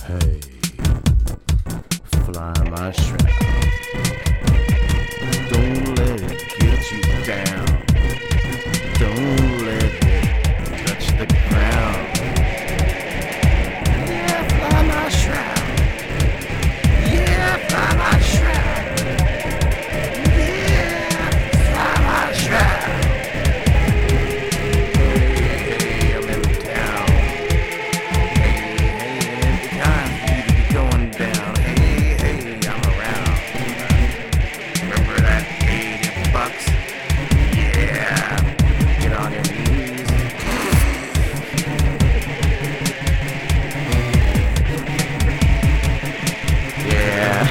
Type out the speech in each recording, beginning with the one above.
Hey, fly my shroud. Don't let it get you down. Don't let it touch the ground. Yeah, fly my shroud. Yeah, fly my shroud. Yeah, fly my shroud. Hey, I'm in town. Hey, every time you to be going down. Hey, I'm around. Remember that $80? Yeah, get on your knees. Yeah.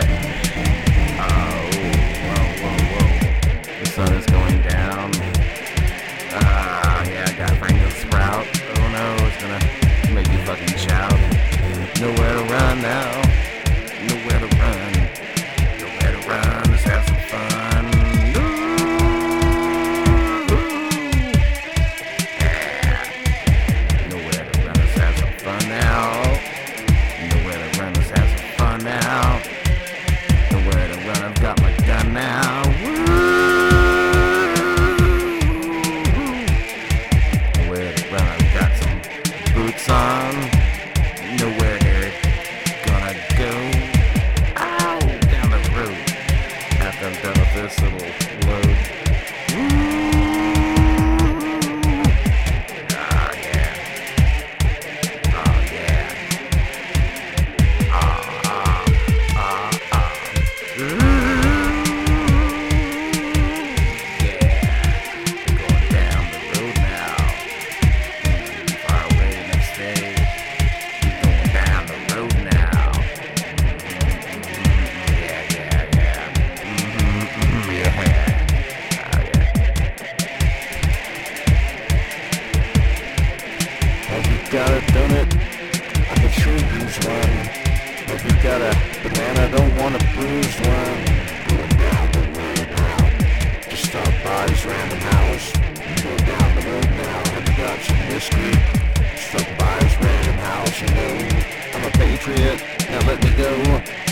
Oh, whoa. The sun is going down. Yeah, I got Franklin Sprout. Oh no, it's gonna make you fucking shout. Nowhere to run now. Nowhere to run. Nowhere to run. Let's have some fun. Yeah. Nowhere to run. Let's have some fun now. Nowhere to run. Let's have some fun now. Nowhere to run. I've got my gun now. Nowhere to run. I've got some boots on. Nowhere they're gonna go. Ow! Down the road. After I'm done with this little load. Oh yeah. Oh yeah. Yeah. Going down the road now. Far away next day. Going down the road now. Yeah. Yeah. Oh yeah. Have you got it, done it? I could sure use one. Have you got a banana? Don't want a bruised one. Going down the road now. Just stop by his random house. Go down the road now. Have you got some whiskey? Stop by his random house. You know, I'm a patriot. Now let me go.